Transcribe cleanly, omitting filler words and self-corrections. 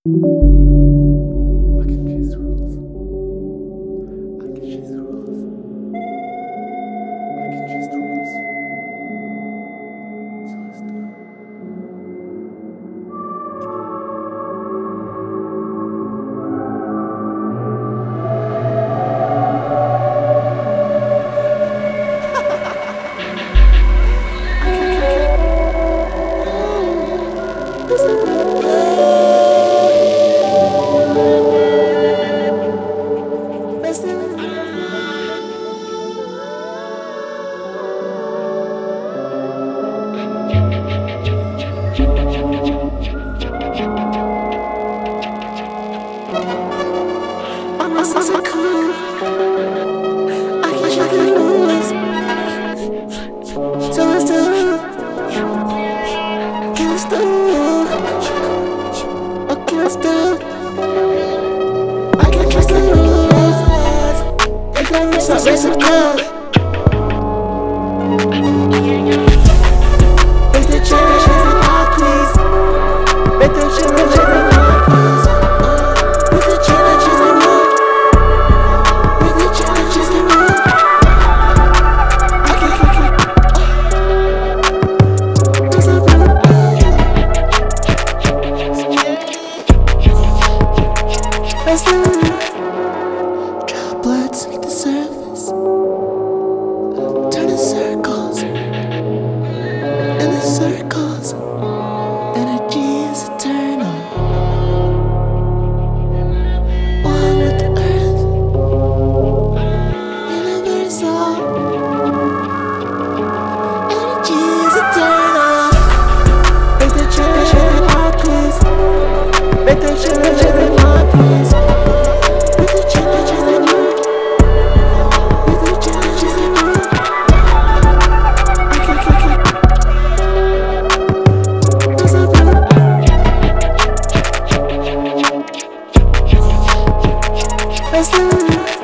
I can choose the rules. I can choose the rules. I can choose the rules. So let's do it. I'm so cool. I can show the rules. So let's do it. Okay, let's do it. Okay, let's do it. I can trust the rules. They gon' miss us, race it up. If the challenge is an all, please. If the challenge is an all, please. If the challenge is an all. If the challenge is an all. I can kick it. There's a blue. Let's do it. Droplets meet the surface. Turn in circles. In the circles. Energy is eternal. One with the earth. Universal. Energy is eternal. Make the change in our please. Make the change in our please. Make the change in our. Make the change in our. I can kick it. There's a blue. Let's do it.